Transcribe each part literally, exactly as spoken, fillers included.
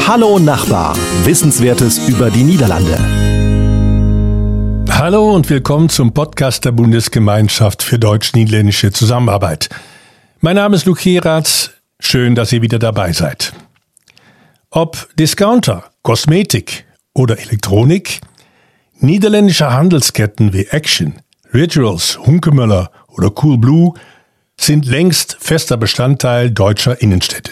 Hallo Nachbar, Wissenswertes über die Niederlande. Hallo und willkommen zum Podcast der Bundesgemeinschaft für deutsch-niederländische Zusammenarbeit. Mein Name ist Luc Heratz, schön, dass ihr wieder dabei seid. Ob Discounter, Kosmetik oder Elektronik, niederländische Handelsketten wie Action, Rituals, Hunkemöller oder Coolblue sind längst fester Bestandteil deutscher Innenstädte.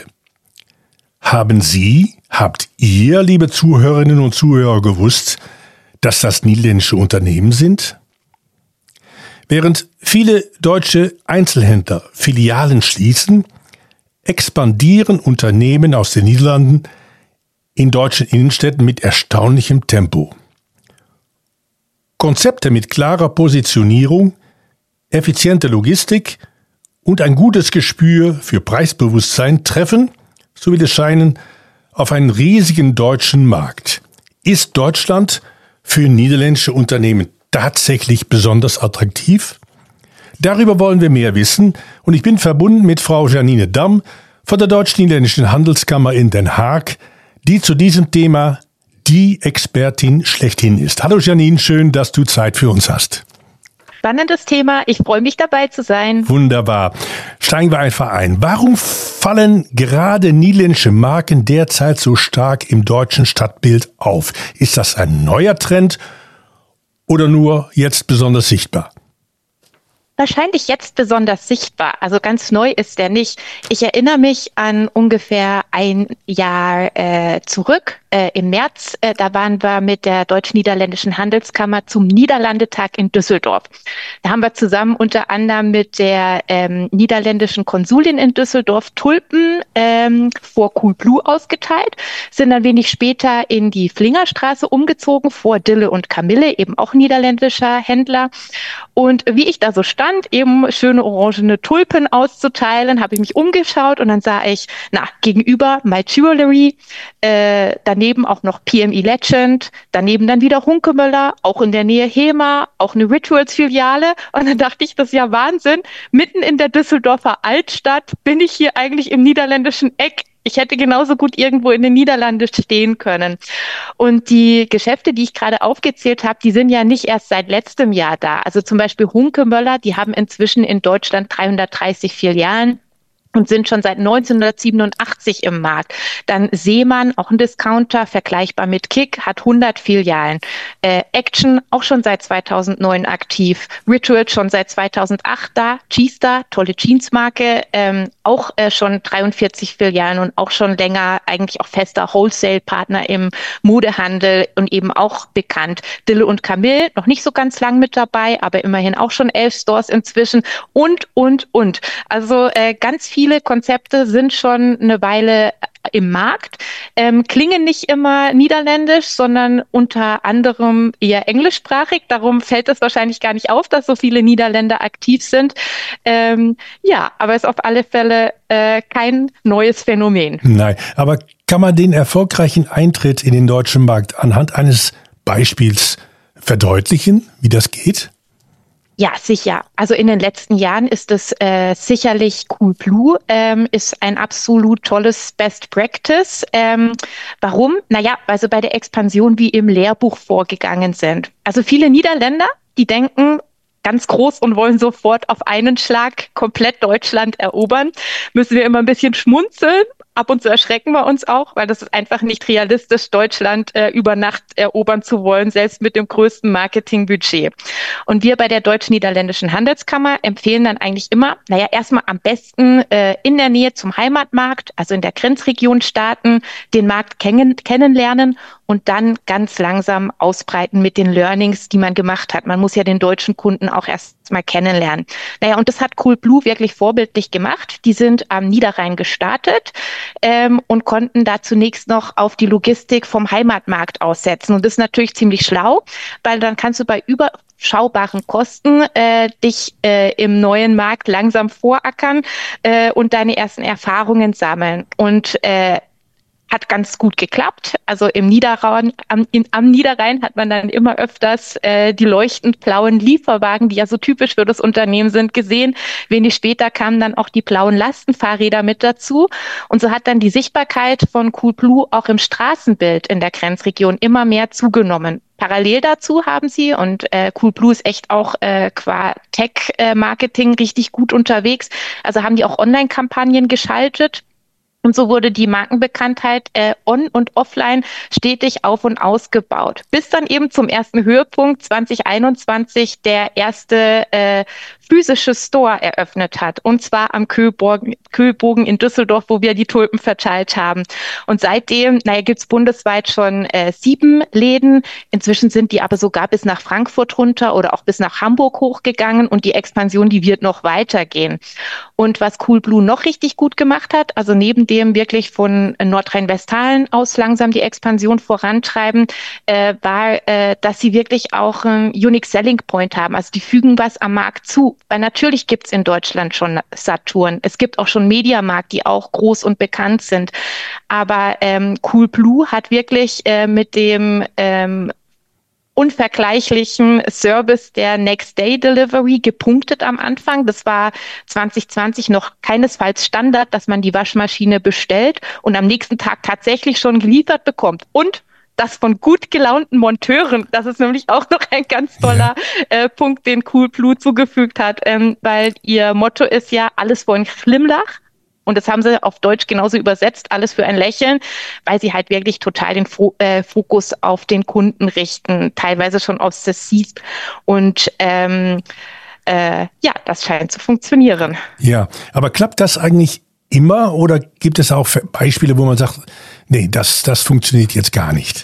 Haben Sie, habt ihr, liebe Zuhörerinnen und Zuhörer, gewusst, dass das niederländische Unternehmen sind? Während viele deutsche Einzelhändler Filialen schließen, expandieren Unternehmen aus den Niederlanden in deutschen Innenstädten mit erstaunlichem Tempo. Konzepte mit klarer Positionierung, effiziente Logistik und ein gutes Gespür für Preisbewusstsein treffen, so will es scheinen, auf einen riesigen deutschen Markt. Ist Deutschland für niederländische Unternehmen tatsächlich besonders attraktiv? Darüber wollen wir mehr wissen und ich bin verbunden mit Frau Janine Dam von der Deutsch-Niederländischen Handelskammer in Den Haag, die zu diesem Thema die Expertin schlechthin ist. Hallo Janine, schön, dass du Zeit für uns hast. Spannendes Thema, ich freue mich dabei zu sein. Wunderbar. Steigen wir einfach ein. Warum fallen gerade niederländische Marken derzeit so stark im deutschen Stadtbild auf? Ist das ein neuer Trend oder nur jetzt besonders sichtbar? Wahrscheinlich jetzt besonders sichtbar. Also ganz neu ist der nicht. Ich erinnere mich an ungefähr ein Jahr äh, zurück. Äh, Im März, äh, da waren wir mit der Deutsch-Niederländischen Handelskammer zum Niederlandetag in Düsseldorf. Da haben wir zusammen unter anderem mit der ähm, niederländischen Konsulin in Düsseldorf Tulpen ähm, vor Coolblue ausgeteilt, sind dann wenig später in die Flingerstraße umgezogen vor Dille und Kamille, eben auch niederländischer Händler. Und wie ich da so stand, eben schöne orangene Tulpen auszuteilen, habe ich mich umgeschaut und dann sah ich, na, gegenüber My Jewelry, äh, daneben auch noch P M E Legend, daneben dann wieder Hunkemöller, auch in der Nähe Hema, auch eine Rituals-Filiale. Und dann dachte ich, das ist ja Wahnsinn. Mitten in der Düsseldorfer Altstadt bin ich hier eigentlich im niederländischen Eck. Ich hätte genauso gut irgendwo in den Niederlanden stehen können. Und die Geschäfte, die ich gerade aufgezählt habe, die sind ja nicht erst seit letztem Jahr da. Also zum Beispiel Hunkemöller, die haben inzwischen in Deutschland dreihundertdreißig Filialen und sind schon seit neunzehnhundertsiebenundachtzig im Markt. Dann Seemann, auch ein Discounter, vergleichbar mit Kick, hat hundert Filialen. Äh, Action, auch schon seit zweitausendneun aktiv. Rituals schon seit zweitausendacht da. G-Star, tolle Jeansmarke, ähm, auch äh, schon dreiundvierzig Filialen und auch schon länger eigentlich auch fester Wholesale-Partner im Modehandel und eben auch bekannt. Dille und Kamille, noch nicht so ganz lang mit dabei, aber immerhin auch schon elf Stores inzwischen und, und, und. Also äh, ganz viel Viele Konzepte sind schon eine Weile im Markt, ähm, klingen nicht immer niederländisch, sondern unter anderem eher englischsprachig. Darum fällt es wahrscheinlich gar nicht auf, dass so viele Niederländer aktiv sind. Ähm, ja, aber es ist auf alle Fälle äh, kein neues Phänomen. Nein, aber kann man den erfolgreichen Eintritt in den deutschen Markt anhand eines Beispiels verdeutlichen, wie das geht? Ja, sicher. Also in den letzten Jahren ist es äh, sicherlich Coolblue, ähm, ist ein absolut tolles Best Practice. Ähm, warum? Naja, weil sie bei der Expansion wie im Lehrbuch vorgegangen sind. Also viele Niederländer, die denken ganz groß und wollen sofort auf einen Schlag komplett Deutschland erobern, müssen wir immer ein bisschen schmunzeln. Ab und zu erschrecken wir uns auch, weil das ist einfach nicht realistisch, Deutschland äh, über Nacht erobern zu wollen, selbst mit dem größten Marketingbudget. Und wir bei der Deutsch-Niederländischen Handelskammer empfehlen dann eigentlich immer, naja, erstmal am besten äh, in der Nähe zum Heimatmarkt, also in der Grenzregion starten, den Markt kennen, kennenlernen und dann ganz langsam ausbreiten mit den Learnings, die man gemacht hat. Man muss ja den deutschen Kunden auch erst mal kennenlernen. Naja, und das hat Coolblue wirklich vorbildlich gemacht. Die sind am Niederrhein gestartet ähm, und konnten da zunächst noch auf die Logistik vom Heimatmarkt aussetzen. Und das ist natürlich ziemlich schlau, weil dann kannst du bei überschaubaren Kosten äh, dich äh, im neuen Markt langsam vorackern äh, und deine ersten Erfahrungen sammeln. Und äh, hat ganz gut geklappt. Also im Niederrhein, am, in, am Niederrhein hat man dann immer öfters äh, die leuchtend blauen Lieferwagen, die ja so typisch für das Unternehmen sind, gesehen. Wenig später kamen dann auch die blauen Lastenfahrräder mit dazu. Und so hat dann die Sichtbarkeit von Coolblue auch im Straßenbild in der Grenzregion immer mehr zugenommen. Parallel dazu haben sie, und äh, Coolblue ist echt auch äh, qua Tech-Marketing richtig gut unterwegs, also haben die auch Online-Kampagnen geschaltet. Und so wurde die Markenbekanntheit äh, on- und offline stetig auf- und ausgebaut. Bis dann eben zum ersten Höhepunkt zwanzig einundzwanzig der erste äh, physische Store eröffnet hat. Und zwar am Kühlbogen, Kühlbogen in Düsseldorf, wo wir die Tulpen verteilt haben. Und seitdem, naja, gibt's bundesweit schon äh, sieben Läden. Inzwischen sind die aber sogar bis nach Frankfurt runter oder auch bis nach Hamburg hochgegangen. Und die Expansion, die wird noch weitergehen. Und was Coolblue noch richtig gut gemacht hat, also neben dem wirklich von Nordrhein-Westfalen aus langsam die Expansion vorantreiben, äh, war, äh, dass sie wirklich auch einen Unique Selling Point haben. Also die fügen was am Markt zu. Weil natürlich gibt's in Deutschland schon Saturn. Es gibt auch schon Mediamarkt, die auch groß und bekannt sind. Aber ähm, Coolblue hat wirklich äh, mit dem ähm, unvergleichlichen Service der Next-Day-Delivery gepunktet am Anfang. Das war zwanzig zwanzig noch keinesfalls Standard, dass man die Waschmaschine bestellt und am nächsten Tag tatsächlich schon geliefert bekommt. Und das von gut gelaunten Monteuren. Das ist nämlich auch noch ein ganz toller ja. äh, Punkt, den Coolblue zugefügt hat, ähm, weil ihr Motto ist ja, alles vor ein Schlimmlach. Und das haben sie auf Deutsch genauso übersetzt, alles für ein Lächeln, weil sie halt wirklich total den Fo- äh, Fokus auf den Kunden richten, teilweise schon obsessiv. Und ähm, äh, ja, das scheint zu funktionieren. Ja, aber klappt das eigentlich immer oder gibt es auch Beispiele, wo man sagt, nee, das, das funktioniert jetzt gar nicht?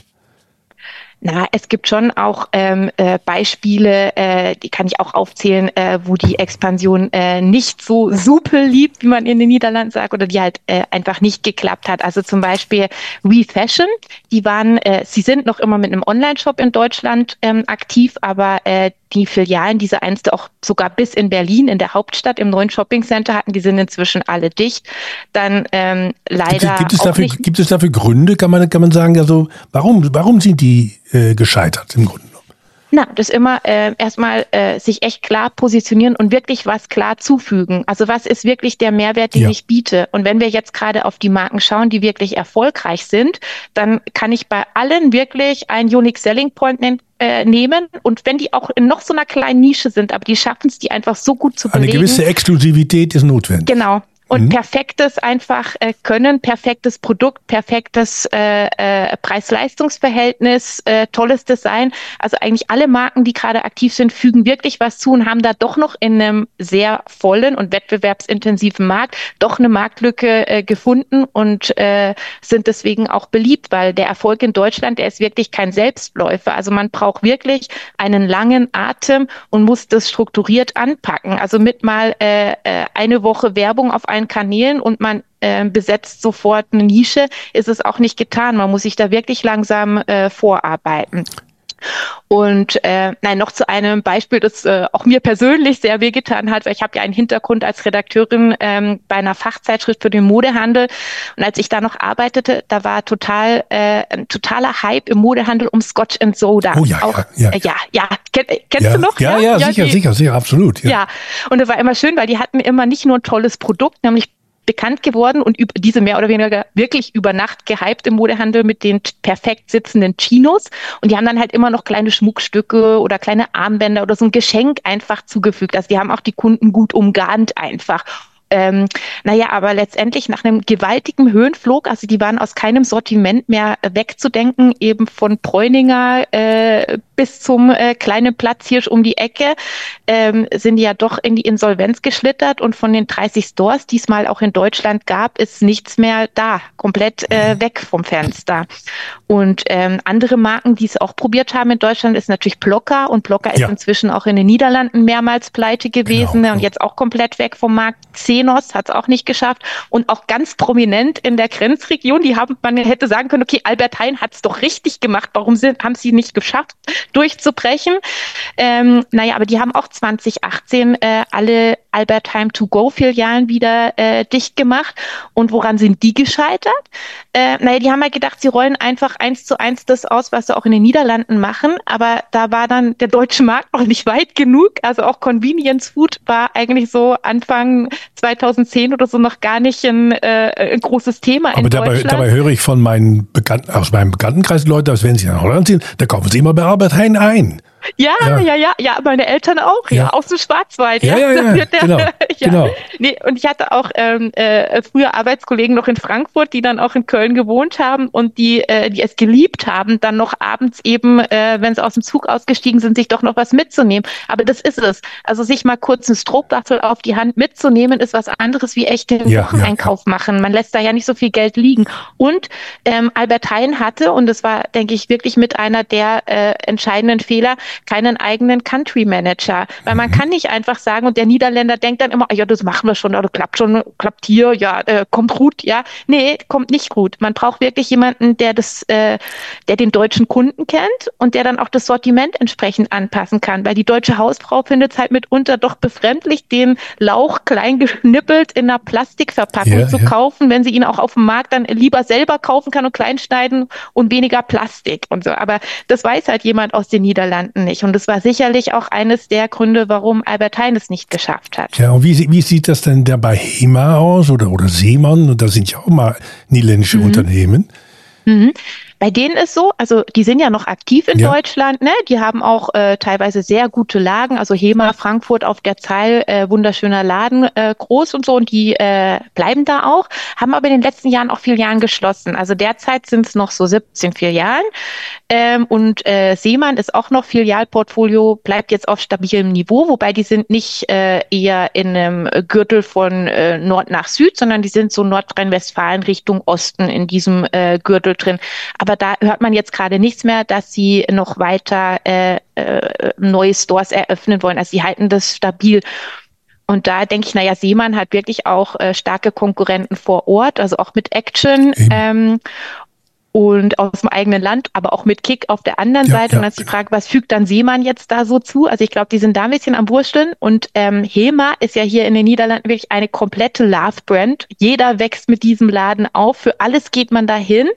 Na, es gibt schon auch ähm, äh, Beispiele, äh, die kann ich auch aufzählen, äh, wo die Expansion äh, nicht so super lieb, wie man in den Niederlanden sagt, oder die halt äh, einfach nicht geklappt hat. Also zum Beispiel WeFashion, die waren, äh, sie sind noch immer mit einem Online-Shop in Deutschland ähm, aktiv, aber äh, die Filialen, die sie einst auch sogar bis in Berlin, in der Hauptstadt, im neuen Shoppingcenter hatten, die sind inzwischen alle dicht. Dann ähm, leider gibt es, gibt es auch dafür, nicht. Gibt es dafür Gründe, kann man, kann man sagen, also warum, warum sind die äh, gescheitert im Grunde? Na, das immer äh, erstmal äh, sich echt klar positionieren und wirklich was klar zufügen. Also was ist wirklich der Mehrwert, den Ja. ich biete? Und wenn wir jetzt gerade auf die Marken schauen, die wirklich erfolgreich sind, dann kann ich bei allen wirklich einen Unique Selling Point nennen, äh, nehmen. Und wenn die auch in noch so einer kleinen Nische sind, aber die schaffen es, die einfach so gut zu belegen. Eine gewisse Exklusivität ist notwendig. Genau. Und Mhm. perfektes einfach äh, Können, perfektes Produkt, perfektes äh, äh, Preis-Leistungs-Verhältnis, äh, tolles Design. Also eigentlich alle Marken, die gerade aktiv sind, fügen wirklich was zu und haben da doch noch in einem sehr vollen und wettbewerbsintensiven Markt doch eine Marktlücke äh, gefunden und äh, sind deswegen auch beliebt, weil der Erfolg in Deutschland, der ist wirklich kein Selbstläufer. Also man braucht wirklich einen langen Atem und muss das strukturiert anpacken. Also mit mal äh, äh, eine Woche Werbung auf einen Kanälen und man äh, besetzt sofort eine Nische, ist es auch nicht getan. Man muss sich da wirklich langsam äh, vorarbeiten. Und äh, nein, noch zu einem Beispiel, das äh, auch mir persönlich sehr wehgetan hat, weil ich habe ja einen Hintergrund als Redakteurin ähm, bei einer Fachzeitschrift für den Modehandel. Und als ich da noch arbeitete, da war total äh, ein totaler Hype im Modehandel um Scotch and Soda. Oh ja, auch, ja, ja. Äh, ja, ja. Ken, kennst Ja, du noch? ja, ja, sicher, die, sicher, sicher, absolut. Ja. Ja, und es war immer schön, weil die hatten immer nicht nur ein tolles Produkt, nämlich bekannt geworden und über diese mehr oder weniger wirklich über Nacht gehypt im Modehandel mit den perfekt sitzenden Chinos. Und die haben dann halt immer noch kleine Schmuckstücke oder kleine Armbänder oder so ein Geschenk einfach zugefügt. Also die haben auch die Kunden gut umgarnt einfach. Ähm, naja, aber letztendlich nach einem gewaltigen Höhenflug, also die waren aus keinem Sortiment mehr wegzudenken, eben von Bräuninger äh, bis zum äh, kleinen Platzhirsch um die Ecke, ähm, sind die ja doch in die Insolvenz geschlittert und von den dreißig Stores, die es mal auch in Deutschland gab, ist nichts mehr da, komplett äh, weg vom Fenster. Und ähm, andere Marken, die es auch probiert haben in Deutschland, ist natürlich Blocker und Blocker ist Ja. inzwischen auch in den Niederlanden mehrmals pleite gewesen Genau. und jetzt auch komplett weg vom Markt. Xenos hat es auch nicht geschafft und auch ganz prominent in der Grenzregion, die haben, man hätte sagen können, okay, Albert Heijn hat es doch richtig gemacht, warum sind, haben sie nicht geschafft, durchzubrechen? Ähm, naja, aber die haben auch zwanzig achtzehn äh, alle Albert Heijn To-Go-Filialen wieder äh, dicht gemacht. Und woran sind die gescheitert? Äh, naja, die haben halt gedacht, sie rollen einfach eins zu eins das aus, was sie auch in den Niederlanden machen. Aber da war dann der deutsche Markt noch nicht weit genug. Also auch Convenience Food war eigentlich so Anfang zweitausendzehn oder so noch gar nicht ein, äh, ein großes Thema Aber in dabei, Deutschland. dabei höre ich von meinen Bekannten, aus meinem Bekanntenkreis Leute, dass wenn sie nach Holland sind, da kaufen sie immer bei Albert Heijn ein. Ja, Ja. ja, ja, ja, meine Eltern auch, ja, Ja. aus dem Schwarzwald. Ja, ja, ja, Der- genau, ja. genau. Nee, und ich hatte auch ähm, äh, früher Arbeitskollegen noch in Frankfurt, die dann auch in Köln gewohnt haben und die, äh, die es geliebt haben, dann noch abends eben, äh, wenn sie aus dem Zug ausgestiegen sind, sich doch noch was mitzunehmen. Aber das ist es. Also sich mal kurz einen Strohwaffel auf die Hand mitzunehmen, ist was anderes wie echt den Ja, Wocheneinkauf machen. Man lässt da ja nicht so viel Geld liegen. Und ähm, Albert Heijn hatte, und das war, denke ich, wirklich mit einer der äh, entscheidenden Fehler, keinen eigenen Country Manager. Weil man kann nicht einfach sagen, und der Niederländer denkt dann immer, ah, ja, das machen wir schon, oder klappt schon, klappt hier, ja, äh, kommt gut, ja. Nee, kommt nicht gut. Man braucht wirklich jemanden, der das, äh, der den deutschen Kunden kennt und der dann auch das Sortiment entsprechend anpassen kann. Weil die deutsche Hausfrau findet es halt mitunter doch befremdlich, den Lauch klein geschnippelt in einer Plastikverpackung Ja, zu ja. kaufen, wenn sie ihn auch auf dem Markt dann lieber selber kaufen kann und klein schneiden und weniger Plastik und so. Aber das weiß halt jemand aus den Niederlanden nicht. Und das war sicherlich auch eines der Gründe, warum Albert Heijn es nicht geschafft hat. Ja, und wie, sie- wie sieht das denn da bei HEMA aus oder, oder Seemann? Und da sind ja auch mal niederländische Unternehmen. Mhm. Bei denen ist so, also die sind ja noch aktiv in Ja. Deutschland, ne? Die haben auch äh, teilweise sehr gute Lagen, also HEMA Frankfurt auf der Zeil, äh, wunderschöner Laden, äh, groß und so, und die äh, bleiben da auch, haben aber in den letzten Jahren auch Filialen geschlossen. Also derzeit sind es noch so siebzehn Filialen ähm, und äh, Seemann ist auch noch Filialportfolio, bleibt jetzt auf stabilem Niveau, wobei die sind nicht äh, eher in einem Gürtel von äh, Nord nach Süd, sondern die sind so Nordrhein-Westfalen Richtung Osten in diesem äh, Gürtel drin. Aber da hört man jetzt gerade nichts mehr, dass sie noch weiter äh, äh, neue Stores eröffnen wollen. Also sie halten das stabil. Und da denke ich, naja, Seemann hat wirklich auch äh, starke Konkurrenten vor Ort, also auch mit Action ähm, und aus dem eigenen Land, aber auch mit Kick auf der anderen Ja, Seite. ja. Und dann ist die Frage, was fügt dann Seemann jetzt da so zu? Also ich glaube, die sind da ein bisschen am Wursteln. Und ähm, HEMA ist ja hier in den Niederlanden wirklich eine komplette Love-Brand. Jeder wächst mit diesem Laden auf. Für alles geht man dahin.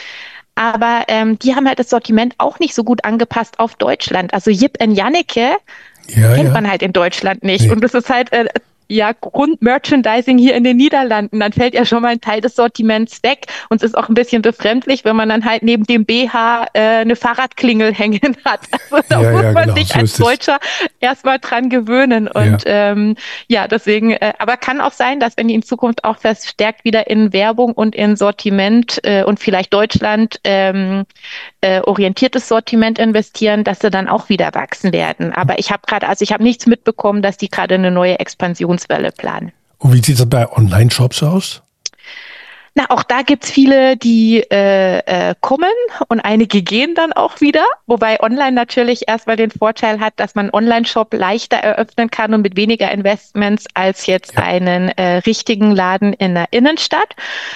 Aber ähm, die haben halt das Sortiment auch nicht so gut angepasst auf Deutschland. Also Jip and Janneke Ja, kennt ja. man halt in Deutschland nicht. Nee. Und das ist halt äh, ja Grundmerchandising hier in den Niederlanden. Dann fällt ja schon mal ein Teil des Sortiments weg. Und es ist auch ein bisschen befremdlich, wenn man dann halt neben dem B H äh, eine Fahrradklingel hängen hat. Also da Ja, muss ja, man genau, sich so als ist es. Deutscher erstmal dran gewöhnen. Und ja, ähm, ja deswegen, äh, aber kann auch sein, dass wenn die in Zukunft auch verstärkt wieder in Werbung und in Sortiment äh, und vielleicht Deutschland ähm, äh, orientiertes Sortiment investieren, dass sie dann auch wieder wachsen werden. Aber ich habe gerade, also ich habe nichts mitbekommen, dass die gerade eine neue Expansionswelle planen. Und wie sieht das bei Online-Shops aus? Na, auch da gibt's viele, die äh, äh, kommen und einige gehen dann auch wieder. Wobei online natürlich erstmal den Vorteil hat, dass man einen Online-Shop leichter eröffnen kann und mit weniger Investments als jetzt Ja. einen äh, richtigen Laden in der Innenstadt.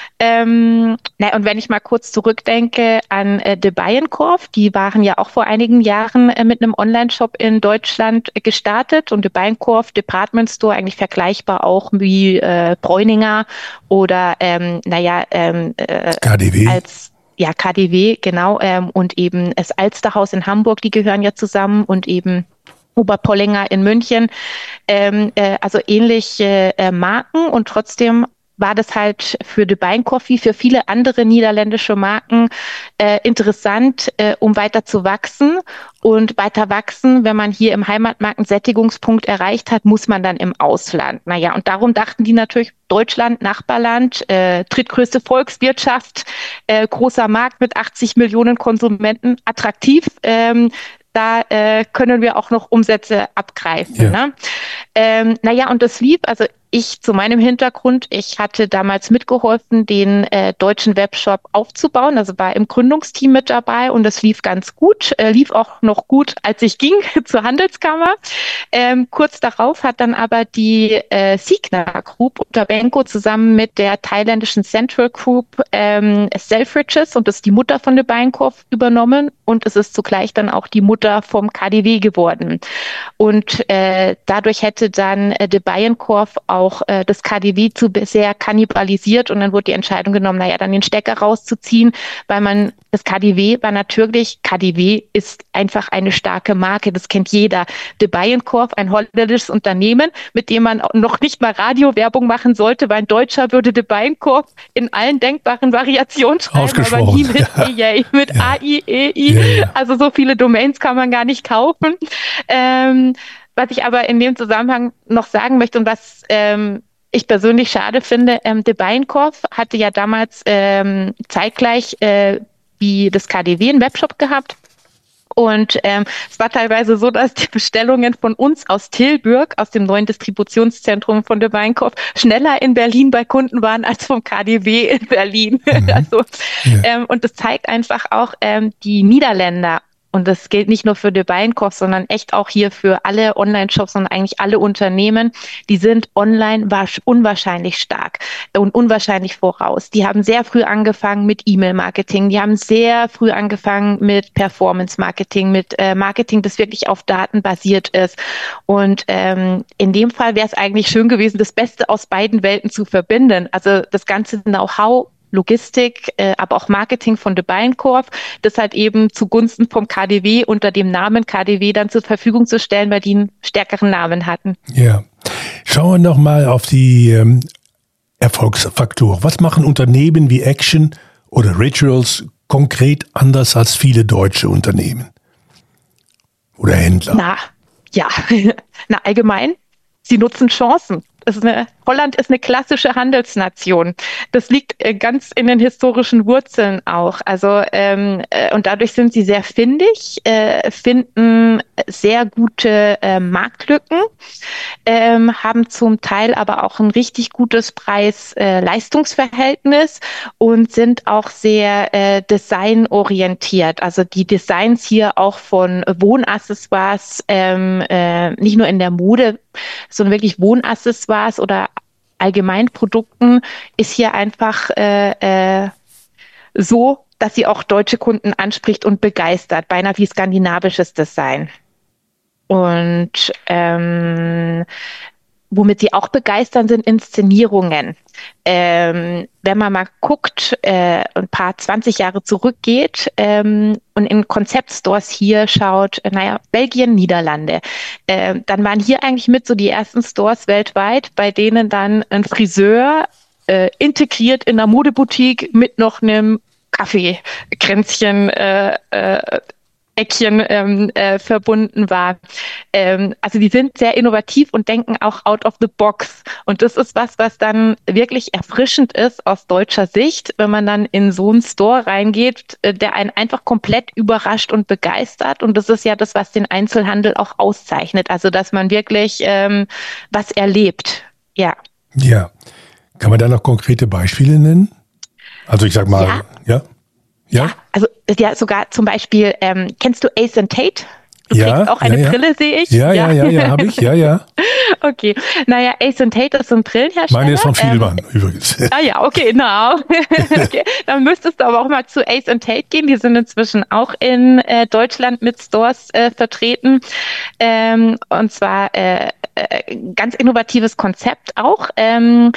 Ähm, na, und wenn ich mal kurz zurückdenke an äh, De Bijenkorf, die waren ja auch vor einigen Jahren äh, mit einem Online-Shop in Deutschland äh, gestartet, und De Bijenkorf Department Store eigentlich vergleichbar auch wie äh, Bräuninger oder ähm, naja, ähm, äh, K D W? als ja K D W, genau, ähm, und eben das Alsterhaus in Hamburg, die gehören ja zusammen, und eben Oberpollinger in München, ähm, äh, also ähnliche äh, Marken, und trotzdem war das halt für De Bijenkorf wie für viele andere niederländische Marken äh, interessant, äh, um weiter zu wachsen. Und weiter wachsen, wenn man hier im Heimatmarkt einen Sättigungspunkt erreicht hat, muss man dann im Ausland. Naja, und darum dachten die natürlich, Deutschland, Nachbarland, äh, drittgrößte Volkswirtschaft, äh, großer Markt mit achtzig Millionen Konsumenten, attraktiv. Ähm, da äh, können wir auch noch Umsätze abgreifen. Ja. Ne? Ähm, naja, und das lief, also ich zu meinem Hintergrund, ich hatte damals mitgeholfen, den äh, deutschen Webshop aufzubauen, also war im Gründungsteam mit dabei und das lief ganz gut, äh, lief auch noch gut, als ich ging zur Handelskammer. Ähm, kurz darauf hat dann aber die äh, Signa Group unter Benko zusammen mit der thailändischen Central Group ähm, Selfridges, und das ist die Mutter von de Bijenkorf, übernommen, und es ist zugleich dann auch die Mutter vom K D W geworden. Und äh, dadurch hätte dann äh, de Bijenkorf auch äh, das K D W zu sehr kannibalisiert, und dann wurde die Entscheidung genommen, naja, dann den Stecker rauszuziehen, weil man, das K D W war natürlich, K D W ist einfach eine starke Marke, das kennt jeder. De Bijenkorf, ein holländisches Unternehmen, mit dem man noch nicht mal Radiowerbung machen sollte, weil ein Deutscher würde de Bijenkorf in allen denkbaren Variationen schreiben, aber nie mit ja. E I, mit ja. A I E I, Ja, ja. also so viele Domains kann man gar nicht kaufen. Ähm, was ich aber in dem Zusammenhang noch sagen möchte und was ähm, ich persönlich schade finde, ähm, de Bijenkorf hatte ja damals ähm, zeitgleich äh, wie das K D W einen Webshop gehabt. Und ähm, es war teilweise so, dass die Bestellungen von uns aus Tilburg, aus dem neuen Distributionszentrum von de Bijenkorf, schneller in Berlin bei Kunden waren als vom K D W in Berlin. Mhm. Also, ja. ähm, und das zeigt einfach auch, ähm, die Niederländer, und das gilt nicht nur für de Bijenkorf, sondern echt auch hier für alle Online-Shops und eigentlich alle Unternehmen, die sind online unwahrscheinlich stark und unwahrscheinlich voraus. Die haben sehr früh angefangen mit E-Mail-Marketing, die haben sehr früh angefangen mit Performance-Marketing, mit äh, Marketing, das wirklich auf Daten basiert ist. Und ähm, in dem Fall wäre es eigentlich schön gewesen, das Beste aus beiden Welten zu verbinden. Also das ganze Know-how, Logistik, äh, aber auch Marketing von de Bijenkorf, das halt eben zugunsten vom K D W unter dem Namen K D W dann zur Verfügung zu stellen, weil die einen stärkeren Namen hatten. Ja, schauen wir noch mal auf die ähm, Erfolgsfaktoren. Was machen Unternehmen wie Action oder Rituals konkret anders als viele deutsche Unternehmen oder Händler? Na, ja, na allgemein, sie nutzen Chancen. Es ist eine, Holland ist eine klassische Handelsnation. Das liegt äh, ganz in den historischen Wurzeln auch. Also ähm, äh, und dadurch sind sie sehr findig, äh, finden sehr gute äh, Marktlücken, ähm, haben zum Teil aber auch ein richtig gutes Preis-Leistungsverhältnis und sind auch sehr äh, designorientiert. Also die Designs hier auch von Wohnaccessoires, ähm, äh, nicht nur in der Mode, sondern wirklich Wohnaccessoires oder Allgemeinprodukten, ist hier einfach äh, äh, so, dass sie auch deutsche Kunden anspricht und begeistert, beinahe wie skandinavisches Design. Und ähm, womit sie auch begeistern, sind Inszenierungen. Ähm, wenn man mal guckt, äh, ein paar zwanzig Jahre zurückgeht ähm, und in Konzeptstores hier schaut, äh, naja, Belgien, Niederlande, äh, dann waren hier eigentlich mit so die ersten Stores weltweit, bei denen dann ein Friseur äh, integriert in einer Modeboutique mit noch einem Kaffeekränzchen äh, äh, Eckchen ähm, äh, verbunden war. Ähm, also die sind sehr innovativ und denken auch out of the box. Und das ist was, was dann wirklich erfrischend ist aus deutscher Sicht, wenn man dann in so einen Store reingeht, äh, der einen einfach komplett überrascht und begeistert. Und das ist ja das, was den Einzelhandel auch auszeichnet. Also dass man wirklich ähm, was erlebt. Ja. Ja. Kann man da noch konkrete Beispiele nennen? Also ich sag mal, ja? Ja. Ja, also ja, sogar zum Beispiel, ähm, kennst du Ace and Tate? Du ja, kriegst auch eine ja, ja. Brille, sehe ich. Ja, ja, ja, ja, ja habe ich, ja, ja. Okay, naja, Ace and Tate ist so ein Brillenhersteller. Meine ist von Vielmann, ähm, übrigens. Ah ja, okay, genau. Okay, dann müsstest du aber auch mal zu Ace and Tate gehen. Die sind inzwischen auch in äh, Deutschland mit Stores äh, vertreten. Ähm, und zwar äh, äh, ganz innovatives Konzept auch. Ähm,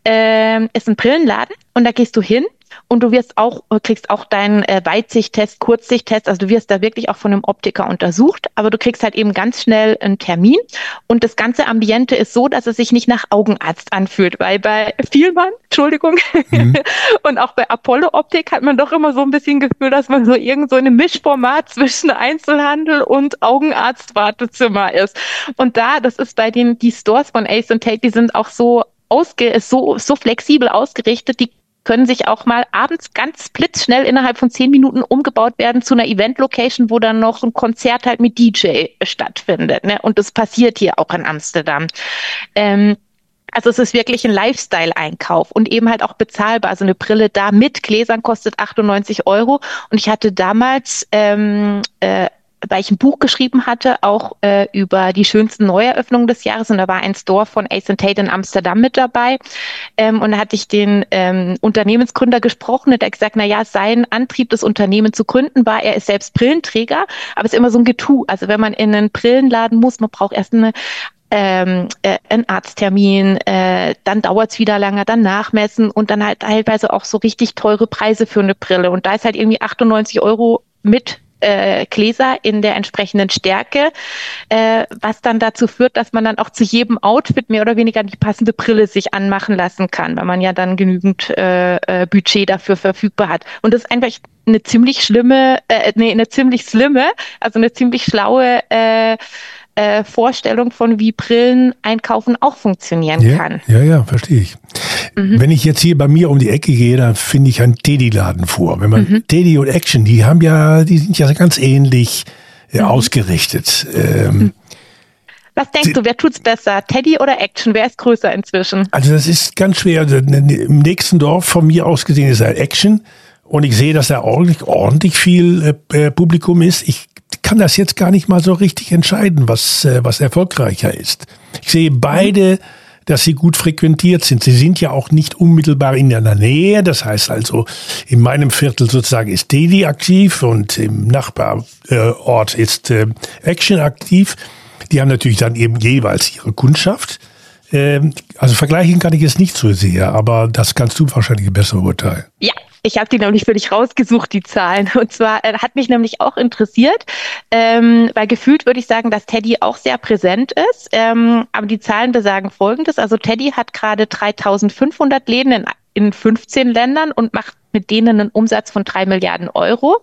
äh, ist ein Brillenladen und da gehst du hin. Und du wirst auch, kriegst auch deinen äh, Weitsichttest, Kurzsichttest, also du wirst da wirklich auch von einem Optiker untersucht, aber du kriegst halt eben ganz schnell einen Termin und das ganze Ambiente ist so, dass es sich nicht nach Augenarzt anfühlt, weil bei Vielmann, Entschuldigung, mhm. und auch bei Apollo Optik hat man doch immer so ein bisschen Gefühl, dass man so irgend so ein Mischformat zwischen Einzelhandel und Augenarzt-Wartezimmer ist. Und da, das ist bei den, die Stores von Ace and Tate, die sind auch so ausge, so, so flexibel ausgerichtet, die können sich auch mal abends ganz blitzschnell innerhalb von zehn Minuten umgebaut werden zu einer Event-Location, wo dann noch ein Konzert halt mit D J stattfindet. Ne? Und das passiert hier auch in Amsterdam. Ähm, Also es ist wirklich ein Lifestyle-Einkauf und eben halt auch bezahlbar. Also eine Brille da mit Gläsern kostet achtundneunzig Euro. Und ich hatte damals, ähm, äh, weil ich ein Buch geschrieben hatte, auch äh, über die schönsten Neueröffnungen des Jahres. Und da war ein Store von Ace and Tate in Amsterdam mit dabei. Ähm, und da hatte ich den ähm, Unternehmensgründer gesprochen und er hat gesagt, na ja, sein Antrieb, das Unternehmen zu gründen war, er ist selbst Brillenträger, aber es ist immer so ein Getue. Also wenn man in einen Brillenladen muss, man braucht erst eine Ähm, äh, ein Arzttermin, äh, dann dauert's wieder länger, dann nachmessen und dann halt teilweise auch so richtig teure Preise für eine Brille. Und da ist halt irgendwie achtundneunzig Euro mit äh, Gläser in der entsprechenden Stärke, äh, was dann dazu führt, dass man dann auch zu jedem Outfit mehr oder weniger die passende Brille sich anmachen lassen kann, weil man ja dann genügend äh, äh, Budget dafür verfügbar hat. Und das ist einfach eine ziemlich schlimme, äh, nee, eine ziemlich slimme, also eine ziemlich schlaue äh, Äh, Vorstellung von, wie Brillen einkaufen auch funktionieren ja, kann. Ja, ja, verstehe ich. Mhm. Wenn ich jetzt hier bei mir um die Ecke gehe, dann finde ich einen Teddy-Laden vor. Wenn man mhm. Teddy und Action, die haben ja, die sind ja ganz ähnlich äh, mhm. ausgerichtet. Ähm, mhm. Was denkst du, wer tut's besser? Teddy oder Action? Wer ist größer inzwischen? Also das ist ganz schwer. Im nächsten Dorf von mir aus gesehen ist ein Action. Und ich sehe, dass da ordentlich, ordentlich viel äh, Publikum ist. Ich kann das jetzt gar nicht mal so richtig entscheiden, was, äh, was erfolgreicher ist. Ich sehe beide, dass sie gut frequentiert sind. Sie sind ja auch nicht unmittelbar in der Nähe. Das heißt also, in meinem Viertel sozusagen ist Teddy aktiv und im Nachbarort ist äh, Action aktiv. Die haben natürlich dann eben jeweils ihre Kundschaft. Ähm, also vergleichen kann ich es nicht so sehr, aber das kannst du wahrscheinlich besser urteilen. Ja. Ich habe die nämlich für dich rausgesucht, die Zahlen. Und zwar äh, hat mich nämlich auch interessiert, ähm, weil gefühlt würde ich sagen, dass Teddy auch sehr präsent ist. Ähm, aber die Zahlen besagen Folgendes. Also Teddy hat gerade dreitausendfünfhundert Läden in, in fünfzehn Ländern und macht mit denen einen Umsatz von drei Milliarden Euro.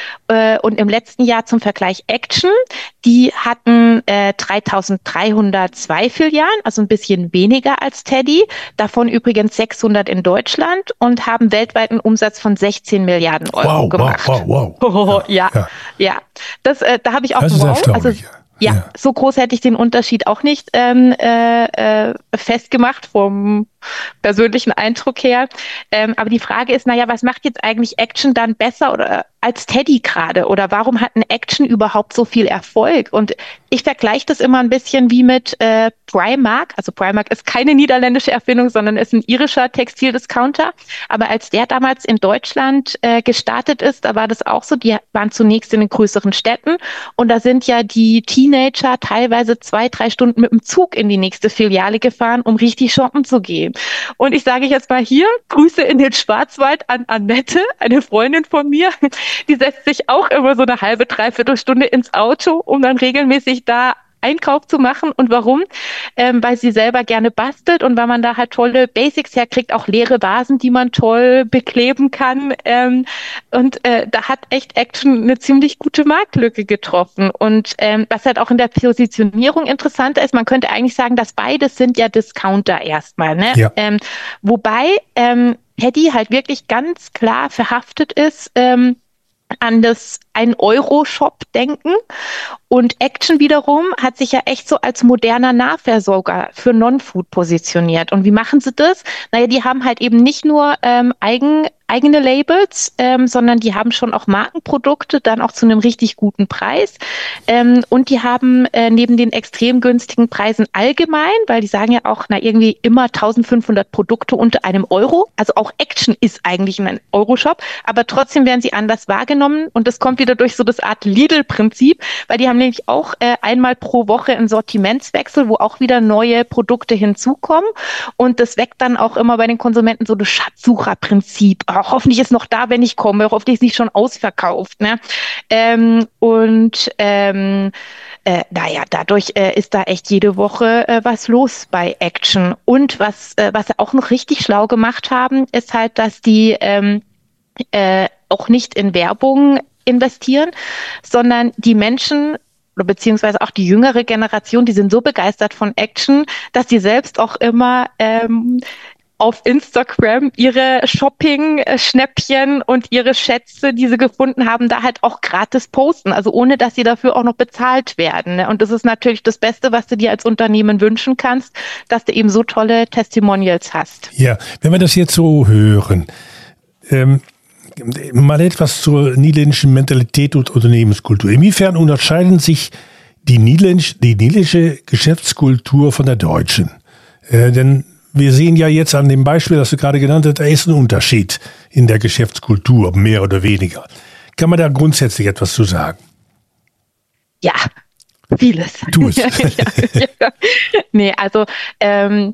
Äh, und im letzten Jahr zum Vergleich Action, die hatten äh, dreitausenddreihundertzwei Filialen, also ein bisschen weniger als Teddy, davon übrigens sechshundert in Deutschland und haben weltweit einen Umsatz von sechzehn Milliarden Euro wow, gemacht. Wow, wow, wow. Oh, ja, ja, ja. Das, äh, da habe ich auch das wow. Ist Also ja, ja, so groß hätte ich den Unterschied auch nicht ähm, äh, äh, festgemacht vom persönlichen Eindruck her. Ähm, aber die Frage ist, naja, was macht jetzt eigentlich Action dann besser oder als Teddy gerade? Oder warum hat ein Action überhaupt so viel Erfolg? Und ich vergleiche das immer ein bisschen wie mit äh, Primark. Also Primark ist keine niederländische Erfindung, sondern ist ein irischer Textildiscounter. Aber als der damals in Deutschland äh, gestartet ist, da war das auch so, die waren zunächst in den größeren Städten und da sind ja die Teenager teilweise zwei, drei Stunden mit dem Zug in die nächste Filiale gefahren, um richtig shoppen zu gehen. Und ich sage jetzt mal hier, Grüße in den Schwarzwald an Annette, eine Freundin von mir, die setzt sich auch immer so eine halbe, dreiviertel Stunde ins Auto, um dann regelmäßig da Einkauf zu machen. Und warum? Ähm, weil sie selber gerne bastelt und weil man da halt tolle Basics herkriegt, auch leere Vasen, die man toll bekleben kann. Ähm, und äh, da hat echt Action eine ziemlich gute Marktlücke getroffen. Und ähm, was halt auch in der Positionierung interessanter ist, man könnte eigentlich sagen, dass beides sind ja Discounter erstmal. Ne? Ja. Ähm, wobei ähm, Teddy halt wirklich ganz klar verhaftet ist, ähm, an das ein-Euro-Shop-Denken. Und Action wiederum hat sich ja echt so als moderner Nahversorger für Non-Food positioniert. Und wie machen sie das? Naja, die haben halt eben nicht nur ähm, eigen, eigene Labels, ähm, sondern die haben schon auch Markenprodukte, dann auch zu einem richtig guten Preis. Ähm, und die haben äh, neben den extrem günstigen Preisen allgemein, weil die sagen ja auch, na irgendwie immer eintausendfünfhundert Produkte unter einem Euro. Also auch Action ist eigentlich ein Euro-Shop, aber trotzdem werden sie anders wahrgenommen. Und das kommt wieder durch so das Art Lidl-Prinzip, weil die haben nämlich auch äh, einmal pro Woche einen Sortimentswechsel, wo auch wieder neue Produkte hinzukommen. Und das weckt dann auch immer bei den Konsumenten so das Schatzsucherprinzip. Oh, hoffentlich ist noch da, wenn ich komme. Hoffentlich ist nicht schon ausverkauft. Ne? Ähm, und ähm, äh, naja, dadurch äh, ist da echt jede Woche äh, was los bei Action. Und was, äh, was sie auch noch richtig schlau gemacht haben, ist halt, dass die ähm, äh, auch nicht in Werbung investieren, sondern die Menschen oder beziehungsweise auch die jüngere Generation, die sind so begeistert von Action, dass die selbst auch immer ähm, auf Instagram ihre Shopping-Schnäppchen und ihre Schätze, die sie gefunden haben, da halt auch gratis posten, also ohne, dass sie dafür auch noch bezahlt werden. Ne? Und das ist natürlich das Beste, was du dir als Unternehmen wünschen kannst, dass du eben so tolle Testimonials hast. Ja, wenn wir das jetzt so hören, ähm, mal etwas zur niederländischen Mentalität und Unternehmenskultur. Inwiefern unterscheiden sich die niederländische, die niederländische Geschäftskultur von der deutschen? Äh, denn wir sehen ja jetzt an dem Beispiel, das du gerade genannt hast, da ist ein Unterschied in der Geschäftskultur, mehr oder weniger. Kann man da grundsätzlich etwas zu sagen? Ja, vieles. Tu es. ja, ja. Nee, also ähm,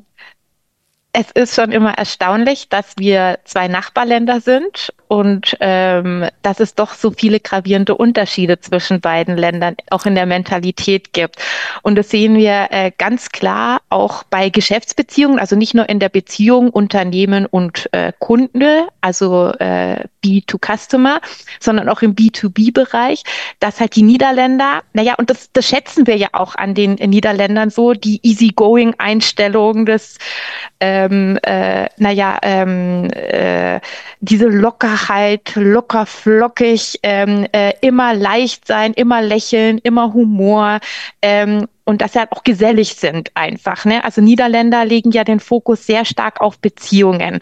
es ist schon immer erstaunlich, dass wir zwei Nachbarländer sind und ähm, dass es doch so viele gravierende Unterschiede zwischen beiden Ländern auch in der Mentalität gibt. Und das sehen wir äh, ganz klar auch bei Geschäftsbeziehungen, also nicht nur in der Beziehung Unternehmen und äh, Kunde, also äh, B to Customer, sondern auch im B to B-Bereich, dass halt die Niederländer, naja, und das, das schätzen wir ja auch an den Niederländern so, die Easygoing-Einstellung, das Ähm, äh, naja, ähm, äh, diese Lockerheit, locker flockig, ähm, äh, immer leicht sein, immer lächeln, immer Humor, ähm, und dass sie halt auch gesellig sind einfach, ne? Also Niederländer legen ja den Fokus sehr stark auf Beziehungen.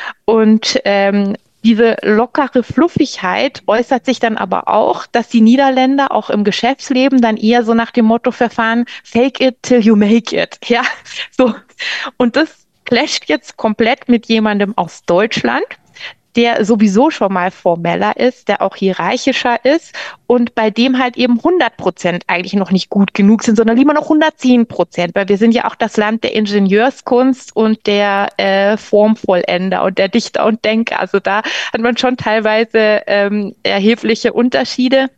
Und ähm, diese lockere Fluffigkeit äußert sich dann aber auch, dass die Niederländer auch im Geschäftsleben dann eher so nach dem Motto verfahren, fake it till you make it. Ja, so. Und das clasht jetzt komplett mit jemandem aus Deutschland, der sowieso schon mal formeller ist, der auch hierarchischer ist und bei dem halt eben hundert Prozent eigentlich noch nicht gut genug sind, sondern lieber noch hundertzehn Prozent, weil wir sind ja auch das Land der Ingenieurskunst und der äh, Formvollender und der Dichter und Denker. Also da hat man schon teilweise ähm, erhebliche Unterschiede.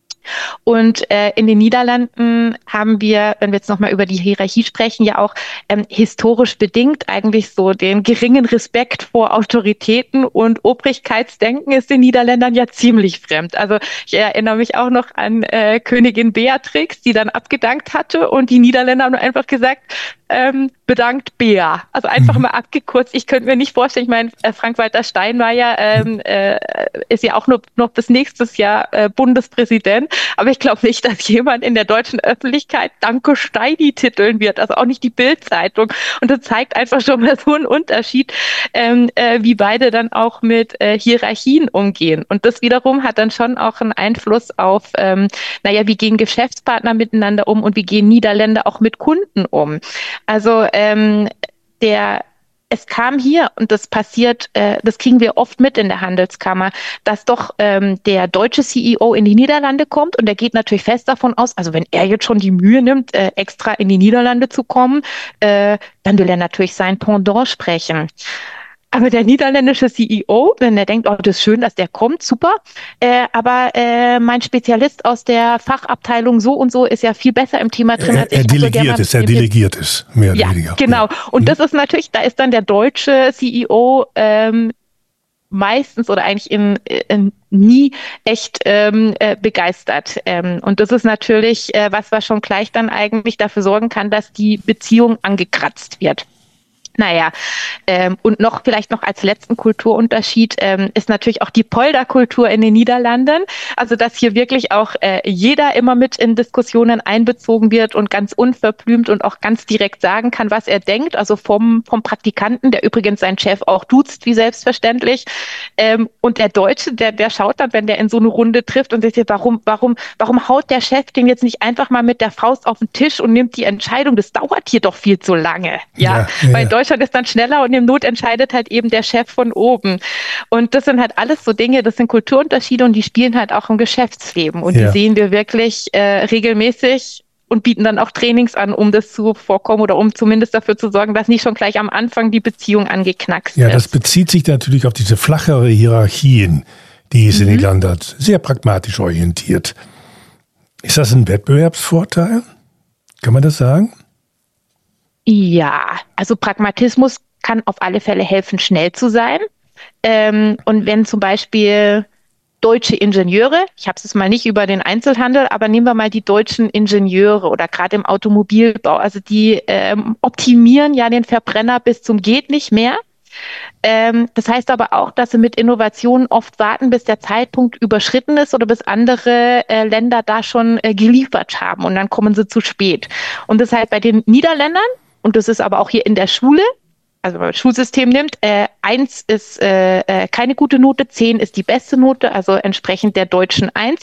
Und äh, in den Niederlanden haben wir, wenn wir jetzt nochmal über die Hierarchie sprechen, ja auch ähm, historisch bedingt eigentlich so den geringen Respekt vor Autoritäten und Obrigkeitsdenken ist den Niederländern ja ziemlich fremd. Also ich erinnere mich auch noch an äh, Königin Beatrix, die dann abgedankt hatte und die Niederländer haben einfach gesagt, ähm, bedankt Bea. Also einfach mhm. mal abgekürzt. Ich könnte mir nicht vorstellen, ich meine, äh, Frank-Walter Steinmeier ähm, äh, ist ja auch nur noch bis nächstes Jahr äh, Bundespräsident. Aber ich glaube nicht, dass jemand in der deutschen Öffentlichkeit Danke Steini titeln wird, also auch nicht die Bild-Zeitung. Und das zeigt einfach schon mal so einen Unterschied, ähm, äh, wie beide dann auch mit äh, Hierarchien umgehen. Und das wiederum hat dann schon auch einen Einfluss auf, ähm, naja, wie gehen Geschäftspartner miteinander um und wie gehen Niederländer auch mit Kunden um. Also ähm, der Es kam hier, und das passiert, äh, das kriegen wir oft mit in der Handelskammer, dass doch ähm, der deutsche C E O in die Niederlande kommt und der geht natürlich fest davon aus, also wenn er jetzt schon die Mühe nimmt, äh, extra in die Niederlande zu kommen, äh, dann will er natürlich sein Pendant sprechen. Aber der niederländische C E O, wenn er denkt, oh, das ist schön, dass der kommt, super, äh, aber äh, mein Spezialist aus der Fachabteilung so und so ist ja viel besser im Thema drin als ich. Er delegiert es, er delegiert es, mehr oder ja, weniger. Genau, und mhm. das ist natürlich, da ist dann der deutsche C E O ähm, meistens oder eigentlich in, in nie echt ähm, äh, begeistert. Ähm, und das ist natürlich äh, was, was schon gleich dann eigentlich dafür sorgen kann, dass die Beziehung angekratzt wird. Naja, ähm, und noch vielleicht noch als letzten Kulturunterschied ähm, ist natürlich auch die Polderkultur in den Niederlanden. Also dass hier wirklich auch äh, jeder immer mit in Diskussionen einbezogen wird und ganz unverblümt und auch ganz direkt sagen kann, was er denkt. Also vom vom Praktikanten, der übrigens seinen Chef auch duzt, wie selbstverständlich. Ähm, und der Deutsche, der der schaut dann, wenn der in so eine Runde trifft und sagt, warum warum warum haut der Chef den jetzt nicht einfach mal mit der Faust auf den Tisch und nimmt die Entscheidung? Das dauert hier doch viel zu lange. Ja, ja, ja. Weil Deutschland ist dann schneller und im Not entscheidet halt eben der Chef von oben. Und das sind halt alles so Dinge, das sind Kulturunterschiede und die spielen halt auch im Geschäftsleben. Und ja. die sehen wir wirklich äh, regelmäßig und bieten dann auch Trainings an, um das zu vorkommen oder um zumindest dafür zu sorgen, dass nicht schon gleich am Anfang die Beziehung angeknackst ja, ist. Ja, das bezieht sich natürlich auf diese flachere Hierarchien, die es mhm. in Irland hat. Sehr pragmatisch orientiert. Ist das ein Wettbewerbsvorteil? Kann man das sagen? Ja, also Pragmatismus kann auf alle Fälle helfen, schnell zu sein. Ähm, und wenn zum Beispiel deutsche Ingenieure, ich habe es jetzt mal nicht über den Einzelhandel, aber nehmen wir mal die deutschen Ingenieure oder gerade im Automobilbau, also die ähm, optimieren ja den Verbrenner bis zum geht nicht mehr. Ähm, das heißt aber auch, dass sie mit Innovationen oft warten, bis der Zeitpunkt überschritten ist oder bis andere äh, Länder da schon äh, geliefert haben und dann kommen sie zu spät. Und das halt bei den Niederländern, und das ist aber auch hier in der Schule, also wenn man das Schulsystem nimmt, äh, eins ist äh, äh, keine gute Note, zehn ist die beste Note, also entsprechend der deutschen eins.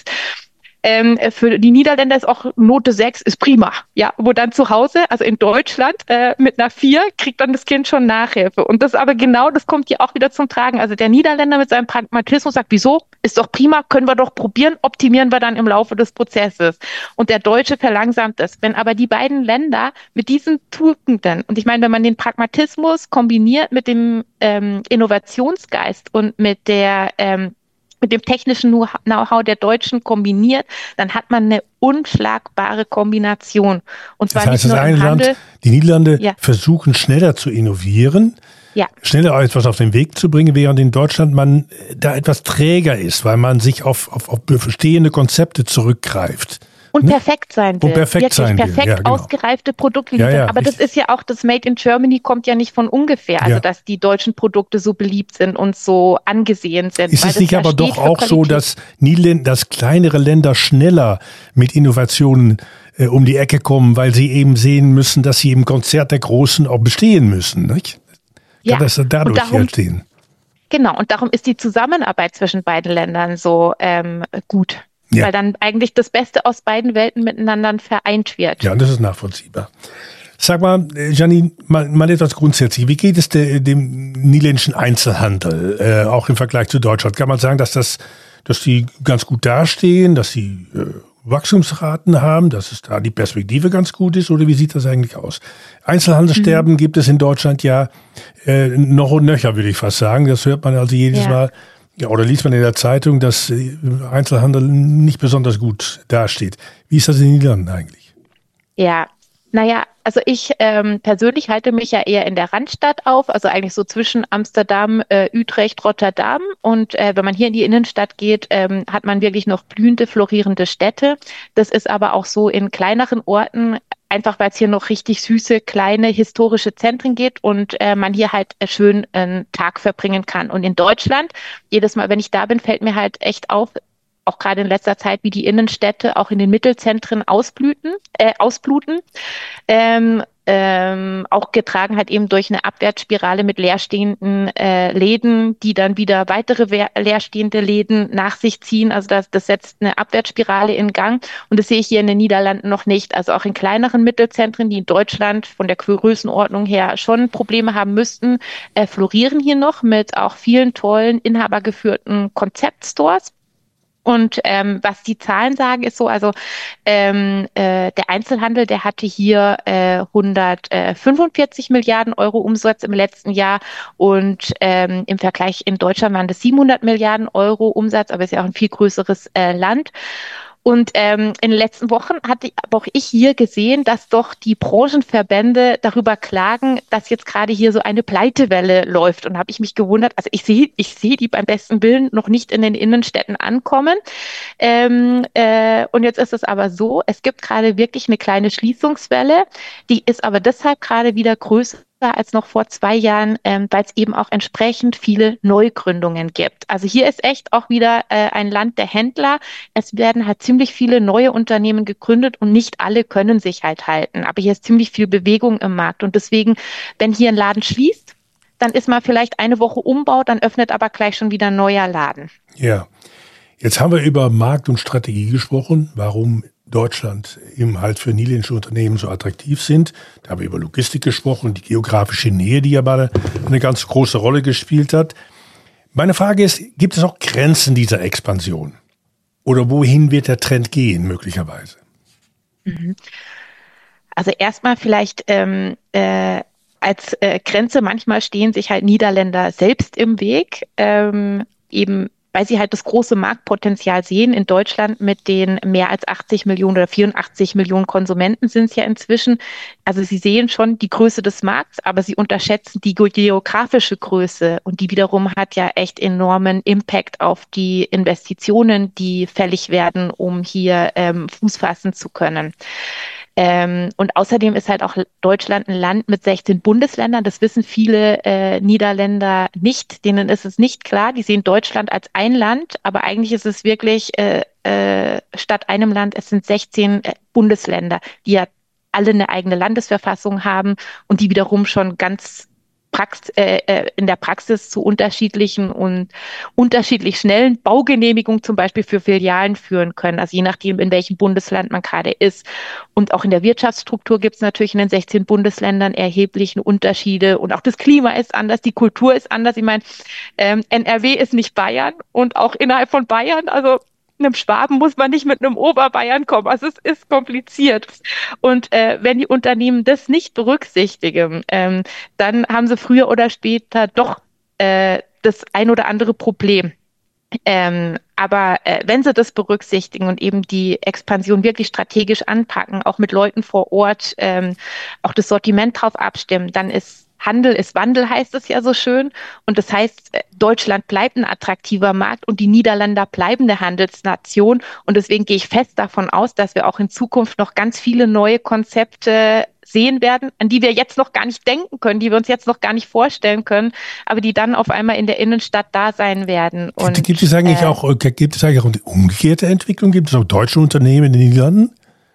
Ähm, für die Niederländer ist auch Note sechs ist prima. Ja, wo dann zu Hause, also in Deutschland, äh, mit einer vier kriegt dann das Kind schon Nachhilfe. Und das aber genau, das kommt hier auch wieder zum Tragen. Also der Niederländer mit seinem Pragmatismus sagt, wieso? Ist doch prima, können wir doch probieren, optimieren wir dann im Laufe des Prozesses. Und der Deutsche verlangsamt es. Wenn aber die beiden Länder mit diesen Tugenden, und ich meine, wenn man den Pragmatismus kombiniert mit dem ähm, Innovationsgeist und mit der ähm, mit dem technischen Know-how der Deutschen kombiniert, dann hat man eine unschlagbare Kombination. Und zwar das heißt, nicht nur das eine im Handel. Land, die Niederlande ja. versuchen schneller zu innovieren, ja. schneller etwas auf den Weg zu bringen, während in Deutschland man da etwas träger ist, weil man sich auf, auf, auf bestehende Konzepte zurückgreift. Und perfekt sein will. Und perfekt Wirklich sein will. perfekt Ja, genau. ausgereifte Produkte Ja, liefern. ja, Aber das richtig. ist ja auch, das Made in Germany kommt ja nicht von ungefähr. Also, Ja. dass die deutschen Produkte so beliebt sind und so angesehen sind. Ist weil es das nicht ja aber steht doch für auch so, Qualität. dass, Niederländer, dass kleinere Länder schneller mit Innovationen äh, um die Ecke kommen, weil sie eben sehen müssen, dass sie im Konzert der Großen auch bestehen müssen, nicht? Ja. Kann das dadurch Und darum- entstehen? Genau, und darum ist die Zusammenarbeit zwischen beiden Ländern so ähm, gut. Ja. Weil dann eigentlich das Beste aus beiden Welten miteinander vereint wird. Ja, das ist nachvollziehbar. Sag mal, äh, Janine, mal, mal etwas grundsätzlich. Wie geht es de, dem niederländischen Einzelhandel, äh, auch im Vergleich zu Deutschland? Kann man sagen, dass das, dass die ganz gut dastehen, dass sie äh, Wachstumsraten haben, dass es da die Perspektive ganz gut ist, oder wie sieht das eigentlich aus? Einzelhandelssterben mhm. gibt es in Deutschland ja äh, noch und nöcher, würde ich fast sagen. Das hört man also jedes Ja. Mal. Ja, oder liest man in der Zeitung, dass Einzelhandel nicht besonders gut dasteht. Wie ist das in den Niederlanden eigentlich? Ja, naja, also ich ähm, persönlich halte mich ja eher in der Randstadt auf, also eigentlich so zwischen Amsterdam, äh, Utrecht, Rotterdam. Und äh, wenn man hier in die Innenstadt geht, ähm, hat man wirklich noch blühende, florierende Städte. Das ist aber auch so in kleineren Orten, einfach weil es hier noch richtig süße, kleine, historische Zentren geht und äh, man hier halt äh, schön einen Tag verbringen kann. Und in Deutschland, jedes Mal, wenn ich da bin, fällt mir halt echt auf, auch gerade in letzter Zeit, wie die Innenstädte auch in den Mittelzentren ausblüten, äh, ausbluten. Ähm, ähm, auch getragen halt eben durch eine Abwärtsspirale mit leerstehenden äh, Läden, die dann wieder weitere wehr- leerstehende Läden nach sich ziehen. Also das, das setzt eine Abwärtsspirale in Gang. Und das sehe ich hier in den Niederlanden noch nicht. Also auch in kleineren Mittelzentren, die in Deutschland von der Größenordnung her schon Probleme haben müssten, äh, florieren hier noch mit auch vielen tollen inhabergeführten Konzeptstores. Und ähm, was die Zahlen sagen, ist so, also ähm, äh, der Einzelhandel, der hatte hier äh, hundertfünfundvierzig Milliarden Euro Umsatz im letzten Jahr und ähm, im Vergleich in Deutschland waren das siebenhundert Milliarden Euro Umsatz, aber es ist ja auch ein viel größeres äh, Land. Und ähm, in den letzten Wochen hatte aber auch ich hier gesehen, dass doch die Branchenverbände darüber klagen, dass jetzt gerade hier so eine Pleitewelle läuft. Und habe ich mich gewundert, also ich sehe ich sehe die beim besten Willen noch nicht in den Innenstädten ankommen. Ähm, äh, und jetzt ist es aber so, es gibt gerade wirklich eine kleine Schließungswelle, die ist aber deshalb gerade wieder größer als noch vor zwei Jahren, ähm, weil es eben auch entsprechend viele Neugründungen gibt. Also hier ist echt auch wieder äh, ein Land der Händler. Es werden halt ziemlich viele neue Unternehmen gegründet und nicht alle können sich halt halten. Aber hier ist ziemlich viel Bewegung im Markt und deswegen, wenn hier ein Laden schließt, dann ist mal vielleicht eine Woche Umbau, dann öffnet aber gleich schon wieder ein neuer Laden. Ja, jetzt haben wir über Markt und Strategie gesprochen, warum Deutschland eben halt für niederländische Unternehmen so attraktiv sind. Da haben wir über Logistik gesprochen, die geografische Nähe, die ja mal eine ganz große Rolle gespielt hat. Meine Frage ist, gibt es auch Grenzen dieser Expansion? Oder wohin wird der Trend gehen, möglicherweise? Also erstmal vielleicht ähm, äh, als äh, Grenze, manchmal stehen sich halt Niederländer selbst im Weg, ähm, eben weil sie halt das große Marktpotenzial sehen. In Deutschland mit den mehr als achtzig Millionen oder vierundachtzig Millionen Konsumenten sind es ja inzwischen. Also sie sehen schon die Größe des Markts, aber sie unterschätzen die geografische Größe und die wiederum hat ja echt enormen Impact auf die Investitionen, die fällig werden, um hier ähm, Fuß fassen zu können. Ähm, und außerdem ist halt auch Deutschland ein Land mit sechzehn Bundesländern. Das wissen viele äh, Niederländer nicht. Denen ist es nicht klar. Die sehen Deutschland als ein Land, aber eigentlich ist es wirklich äh, äh, statt einem Land, es sind sechzehn äh, Bundesländer, die ja alle eine eigene Landesverfassung haben und die wiederum schon ganz Prax äh, äh, in der Praxis zu unterschiedlichen und unterschiedlich schnellen Baugenehmigungen zum Beispiel für Filialen führen können. Also je nachdem, in welchem Bundesland man gerade ist. Und auch in der Wirtschaftsstruktur gibt es natürlich in den sechzehn Bundesländern erhebliche Unterschiede. Und auch das Klima ist anders, die Kultur ist anders. Ich meine, ähm, N R W ist nicht Bayern und auch innerhalb von Bayern, also einem Schwaben muss man nicht mit einem Oberbayern kommen. Also es ist kompliziert. Und äh, wenn die Unternehmen das nicht berücksichtigen, ähm, dann haben sie früher oder später doch äh, das ein oder andere Problem. Ähm, aber äh, wenn sie das berücksichtigen und eben die Expansion wirklich strategisch anpacken, auch mit Leuten vor Ort, ähm, auch das Sortiment drauf abstimmen, dann ist Handel ist Wandel, heißt es ja so schön. Und das heißt, Deutschland bleibt ein attraktiver Markt und die Niederländer bleiben eine Handelsnation. Und deswegen gehe ich fest davon aus, dass wir auch in Zukunft noch ganz viele neue Konzepte sehen werden, an die wir jetzt noch gar nicht denken können, die wir uns jetzt noch gar nicht vorstellen können, aber die dann auf einmal in der Innenstadt da sein werden. Und, gibt es eigentlich äh, auch, gibt es eigentlich auch eine umgekehrte Entwicklung? Gibt es auch deutsche Unternehmen in den Niederlanden?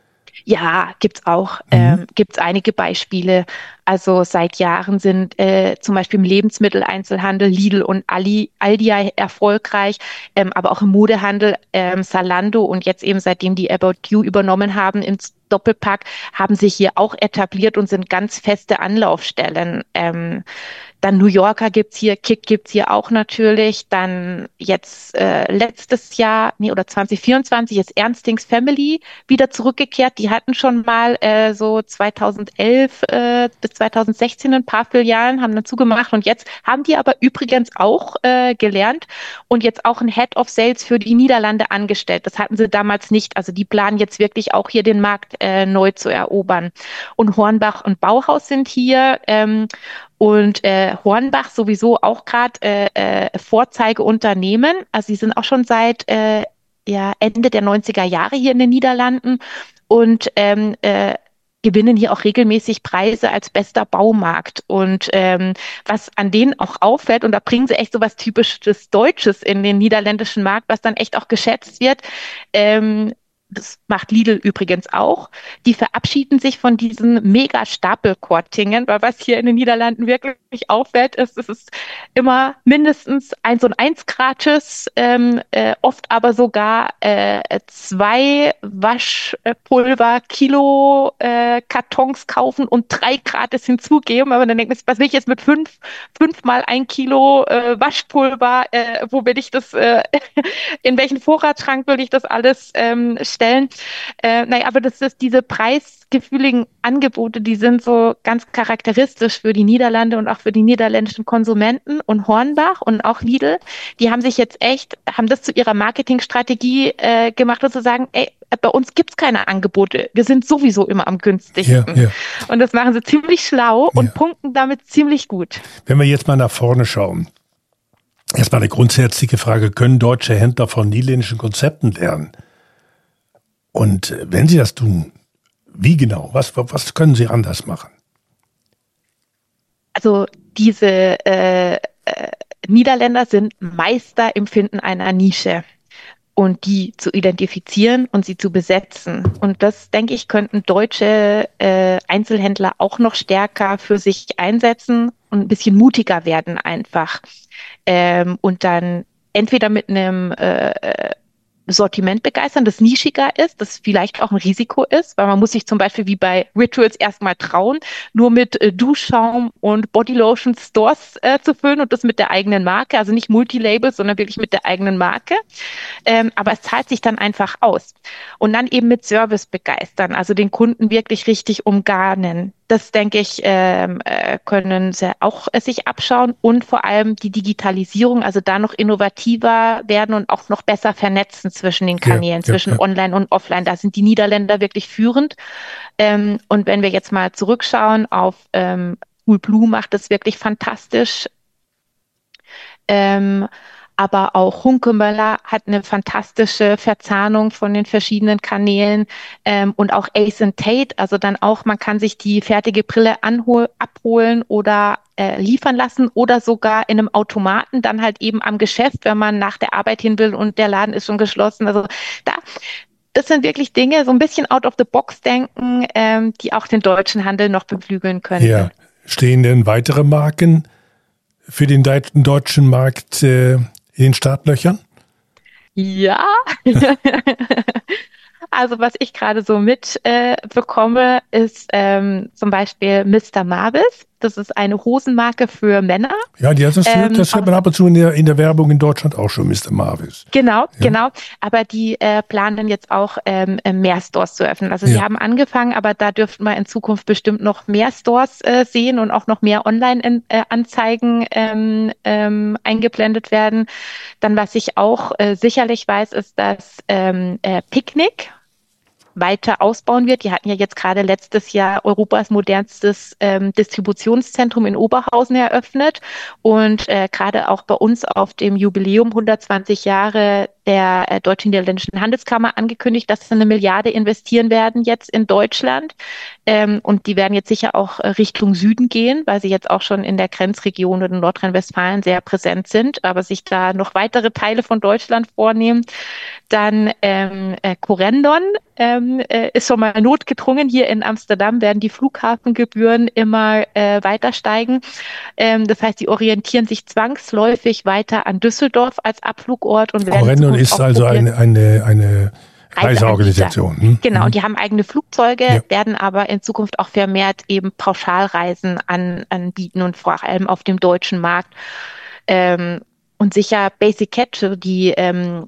Ja, gibt's auch. Mhm. Ähm, gibt's einige Beispiele. Also seit Jahren sind äh, zum Beispiel im Lebensmitteleinzelhandel Lidl und Aldi, Aldi erfolgreich, ähm, aber auch im Modehandel ähm, Zalando und jetzt eben seitdem die About You übernommen haben ins Doppelpack, haben sich hier auch etabliert und sind ganz feste Anlaufstellen. Ähm, Dann New Yorker gibt's hier, Kick gibt's hier auch natürlich. Dann jetzt äh, letztes Jahr, nee, oder zwanzig vierundzwanzig ist Ernstings Family wieder zurückgekehrt. Die hatten schon mal äh, so zweitausendelf äh, bis zweitausendsechzehn ein paar Filialen, haben dann zugemacht und jetzt haben die aber übrigens auch äh, gelernt und jetzt auch ein Head of Sales für die Niederlande angestellt. Das hatten sie damals nicht. Also die planen jetzt wirklich auch hier den Markt äh, neu zu erobern. Und Hornbach und Bauhaus sind hier. Ähm, Und äh, Hornbach sowieso auch gerade äh, äh, Vorzeigeunternehmen. Also sie sind auch schon seit äh, ja, Ende der neunziger Jahre hier in den Niederlanden und ähm, äh, gewinnen hier auch regelmäßig Preise als bester Baumarkt. Und ähm, was an denen auch auffällt, und da bringen sie echt so was typisches Deutsches in den niederländischen Markt, was dann echt auch geschätzt wird, ähm, das macht Lidl übrigens auch. Die verabschieden sich von diesen Mega-Stapelkortingen, weil was hier in den Niederlanden wirklich auffällt, ist, es ist immer mindestens eins und eins gratis, ähm, äh, oft aber sogar äh, zwei Waschpulver, Kilo äh, Kartons kaufen und drei gratis hinzugeben. Aber dann denkt man sich, was will ich jetzt mit fünf, fünfmal ein Kilo äh, Waschpulver, äh, wo will ich das, äh, in welchen Vorratsschrank will ich das alles ähm, stellen. Äh, naja, aber das ist diese preisgefühligen Angebote, die sind so ganz charakteristisch für die Niederlande und auch für die niederländischen Konsumenten. Und Hornbach und auch Lidl, die haben sich jetzt echt, haben das zu ihrer Marketingstrategie äh, gemacht und zu sagen, ey, bei uns gibt's keine Angebote. Wir sind sowieso immer am günstigsten. Ja, ja. Und das machen sie ziemlich schlau und Ja. punkten damit ziemlich gut. Wenn wir jetzt mal nach vorne schauen, erstmal eine grundsätzliche Frage, können deutsche Händler von niederländischen Konzepten lernen? Und wenn sie das tun, wie genau? Was, was können sie anders machen? Also diese äh, äh, Niederländer sind Meister im Finden einer Nische und die zu identifizieren und sie zu besetzen. Und das, denke ich, könnten deutsche äh, Einzelhändler auch noch stärker für sich einsetzen und ein bisschen mutiger werden einfach. Ähm, und dann entweder mit einem äh, Sortiment begeistern, das nischiger ist, das vielleicht auch ein Risiko ist, weil man muss sich zum Beispiel wie bei Rituals erstmal trauen, nur mit äh, Duschschaum und Bodylotion Stores äh, zu füllen und das mit der eigenen Marke, also nicht Multilabel, sondern wirklich mit der eigenen Marke. Ähm, aber es zahlt sich dann einfach aus. Und dann eben mit Service begeistern, also den Kunden wirklich richtig umgarnen. Das, denke ich, ähm, äh, können sie auch äh, sich abschauen und vor allem die Digitalisierung, also da noch innovativer werden und auch noch besser vernetzen zwischen den Kanälen, Ja, zwischen ja, ja. Online und Offline. Da sind die Niederländer wirklich führend. Ähm, und wenn wir jetzt mal zurückschauen auf ähm, Coolblue, macht das wirklich fantastisch. Ähm, aber auch Hunkemöller hat eine fantastische Verzahnung von den verschiedenen Kanälen ähm, und auch Ace and Tate, also dann auch, man kann sich die fertige Brille anhol- abholen oder äh, liefern lassen oder sogar in einem Automaten dann halt eben am Geschäft, wenn man nach der Arbeit hin will und der Laden ist schon geschlossen. Also da, das sind wirklich Dinge, so ein bisschen out of the box denken, ähm, die auch den deutschen Handel noch beflügeln können. Ja, stehen denn weitere Marken für den deutschen Markt äh, in den Startlöchern? Ja, also was ich gerade so mitbekomme, äh, bekomme, ist ähm, zum Beispiel Mister Marvis. Das ist eine Hosenmarke für Männer. Ja, die, das, ähm, das hört man ab und zu in der, in der Werbung in Deutschland auch schon, Mister Marvis. Genau, ja. genau. Aber die äh, planen jetzt auch ähm, mehr Stores zu öffnen. Also ja. sie haben angefangen, aber da dürften wir in Zukunft bestimmt noch mehr Stores äh, sehen und auch noch mehr Online-Anzeigen ähm, ähm, eingeblendet werden. Dann, was ich auch äh, sicherlich weiß, ist, dass ähm, äh, Picnic weiter ausbauen wird. Die hatten ja jetzt gerade letztes Jahr Europas modernstes ähm, Distributionszentrum in Oberhausen eröffnet und äh, gerade auch bei uns auf dem Jubiläum hundertzwanzig Jahre der äh, Deutsch-Niederländischen Handelskammer angekündigt, dass sie eine Milliarde investieren werden jetzt in Deutschland ähm, und die werden jetzt sicher auch äh, Richtung Süden gehen, weil sie jetzt auch schon in der Grenzregion oder in Nordrhein-Westfalen sehr präsent sind, aber sich da noch weitere Teile von Deutschland vornehmen. Dann ähm, äh, Corendon ähm, äh, ist schon mal notgedrungen. Hier in Amsterdam werden die Flughafengebühren immer äh, weiter steigen. Ähm, das heißt, die orientieren sich zwangsläufig weiter an Düsseldorf als Abflugort. Und Corendon ist also eine, eine, eine Reiseorganisation. Hm? Genau, hm. die haben eigene Flugzeuge, ja. werden aber in Zukunft auch vermehrt eben Pauschalreisen an, anbieten und vor allem auf dem deutschen Markt. Ähm, und sicher Basic Cat, die ähm,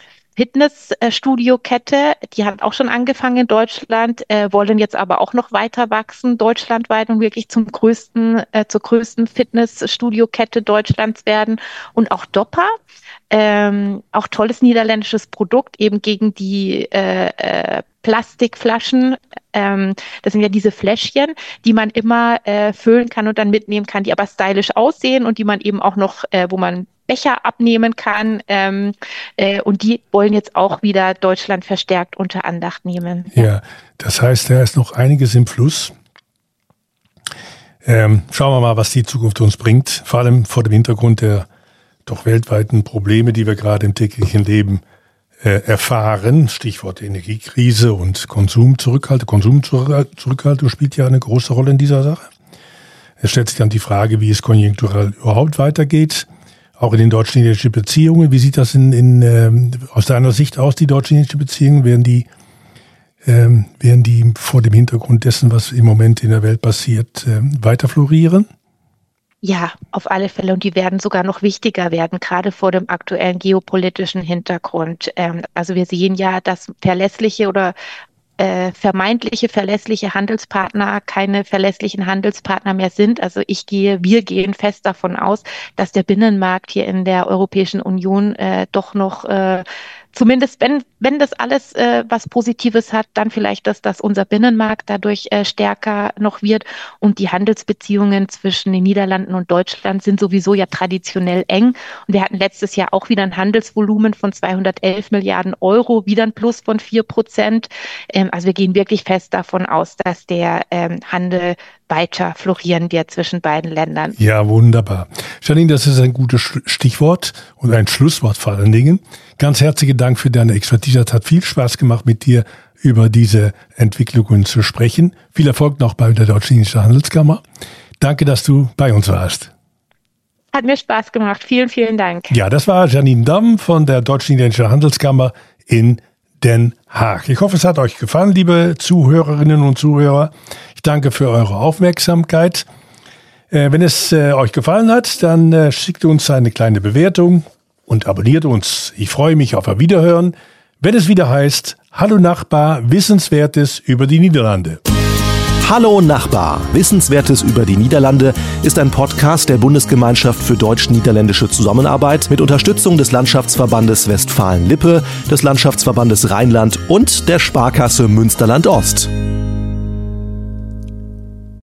Fitnessstudio-Kette, die hat auch schon angefangen in Deutschland, äh, wollen jetzt aber auch noch weiter wachsen, deutschlandweit und wirklich zum größten, äh, zur größten Fitnessstudio-Kette Deutschlands werden. Und auch Dopper, ähm, auch tolles niederländisches Produkt, eben gegen die äh, äh, Plastikflaschen. Ähm, das sind ja diese Fläschchen, die man immer äh, füllen kann und dann mitnehmen kann, die aber stylisch aussehen und die man eben auch noch, äh, wo man Becher abnehmen kann ähm, äh, und die wollen jetzt auch wieder Deutschland verstärkt unter Andacht nehmen. Ja, ja, das heißt, da ist noch einiges im Fluss. Ähm, schauen wir mal, was die Zukunft uns bringt, vor allem vor dem Hintergrund der doch weltweiten Probleme, die wir gerade im täglichen Leben äh, erfahren. Stichwort Energiekrise und Konsumzurückhaltung. Konsumzurückhaltung spielt ja eine große Rolle in dieser Sache. Es stellt sich dann die Frage, wie es konjunkturell überhaupt weitergeht. Auch in den deutsch-niederländischen Beziehungen. Wie sieht das in, in, ähm, aus deiner Sicht aus, die deutsch-niederländischen Beziehungen? Werden die, ähm, werden die vor dem Hintergrund dessen, was im Moment in der Welt passiert, ähm, weiter florieren? Ja, auf alle Fälle. Und die werden sogar noch wichtiger werden, gerade vor dem aktuellen geopolitischen Hintergrund. Ähm, also wir sehen ja, dass verlässliche oder Äh, vermeintliche verlässliche Handelspartner keine verlässlichen Handelspartner mehr sind. Also ich gehe, wir gehen fest davon aus, dass der Binnenmarkt hier in der Europäischen Union äh, doch noch äh, zumindest wenn wenn das alles äh, was Positives hat, dann vielleicht, dass, dass unser Binnenmarkt dadurch äh, stärker noch wird und die Handelsbeziehungen zwischen den Niederlanden und Deutschland sind sowieso ja traditionell eng. Und wir hatten letztes Jahr auch wieder ein Handelsvolumen von zweihundertelf Milliarden Euro, wieder ein Plus von vier Prozent. Ähm, also wir gehen wirklich fest davon aus, dass der ähm, Handel weiter florieren wird zwischen beiden Ländern. Ja, wunderbar. Janine, das ist ein gutes Stichwort und ein Schlusswort vor allen Dingen. Ganz herzlichen Dank für deine Expertise. Es hat viel Spaß gemacht, mit dir über diese Entwicklungen zu sprechen. Viel Erfolg noch bei der Deutsch-Niederländischen Handelskammer. Danke, dass du bei uns warst. Hat mir Spaß gemacht. Vielen, vielen Dank. Ja, das war Janine Damm von der Deutsch-Niederländischen Handelskammer in Den Haag. Ich hoffe, es hat euch gefallen, liebe Zuhörerinnen und Zuhörer. Ich danke für eure Aufmerksamkeit. Äh, wenn es äh, euch gefallen hat, dann äh, schickt uns eine kleine Bewertung und abonniert uns. Ich freue mich auf ein Wiederhören, wenn es wieder heißt, Hallo Nachbar, Wissenswertes über die Niederlande. Hallo Nachbar, Wissenswertes über die Niederlande ist ein Podcast der Bundesgemeinschaft für Deutsch-Niederländische Zusammenarbeit mit Unterstützung des Landschaftsverbandes Westfalen-Lippe, des Landschaftsverbandes Rheinland und der Sparkasse Münsterland-Ost.